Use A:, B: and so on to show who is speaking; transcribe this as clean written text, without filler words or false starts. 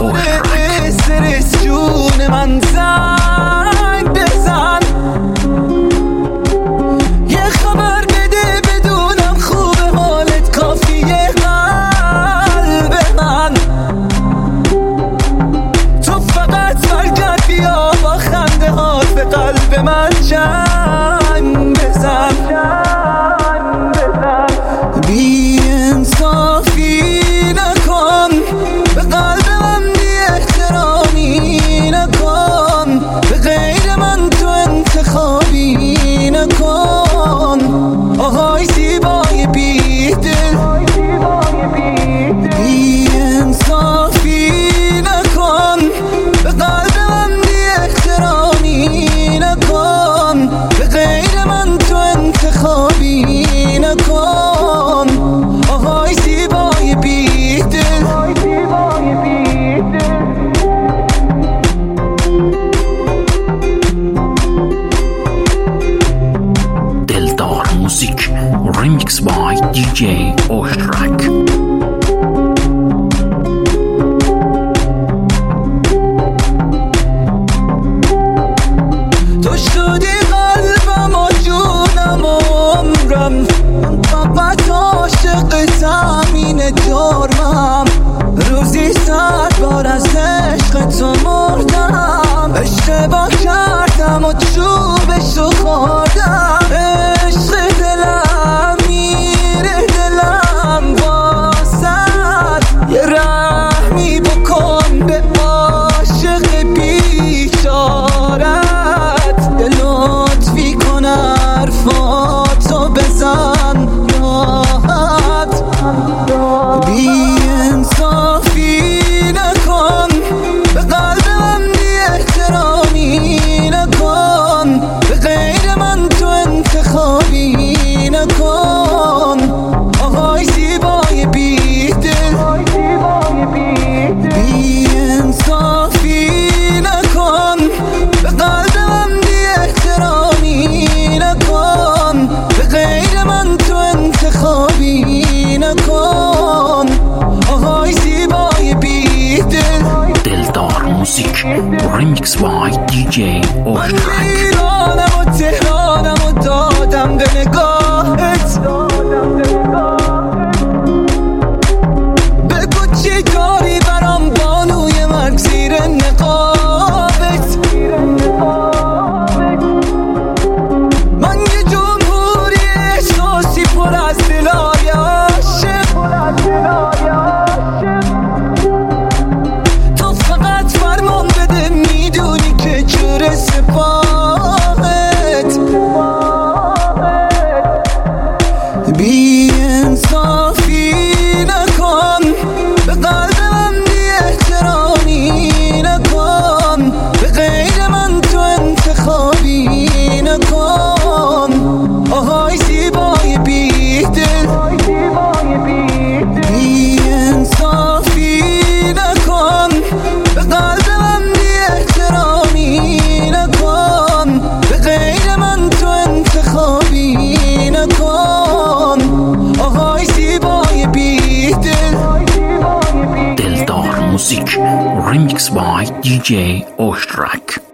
A: استرس جون من زنگ بزن، یه خبر بده بدونم خوبه حالت کافیه قلب من. تو فقط برگرد بیا با خنده هات به قلب من جنگ بزن. بی انصافی نکن به قلب من، بی احترامی نکن به غیر من، تو انتخابی نکن. آهای زیبای بی دل، بی انصافی نکن به قلب من، بی احترامی نکن به غیر من، تو انتخابی نکن. آهای زیبای بی دل،
B: دلدار موزیک ریمیکس بای دیجی اوشترک.
A: تو شدی قلبم و جونم و عمرم، من فقط عاشقتم، اینه جرمم. روزی 100 بار از عشق تو مردم، اشتباه کردم و چوبشو خوردم. عشق دلم میره دلم واسد، یه رحمی بکن به عاشق بیچارت، یه لطفی کن حرفاتو بزن راحت. بی انصافی نکن به قلب من، بی احترامی نکن به غیر من، تو انتخابی نکن. آهای زیبای بی دل، بی انصافی نکن به قلب من، بی احترامی نکن به غیر من، تو انتخابی نکن. آهای زیبای بی دل،
B: دلدار موزیک ریمیکس بای دیجی اوشترک.
A: ایرانم و تهرانم و دادم به نگاهت، بگو چی داری برام بانوی مرگ زیر نقابت. من یه جمهوری احساسی پر از دلای عاشق، تو فقط فرمان بده میدونی که جور سپاهت. بی انصافی نکن به قلب من، بی احترامی نکن به غیر من، تو انتخابی نکن. آهای زیبای بی دل، بی انصافی نکن به قلب من، بی احترامی نکن به غیر من، تو انتخابی نکن. آهای زیبای بی دل،
B: دلدار موزیک ریمیکس بای دیجی اوشترک.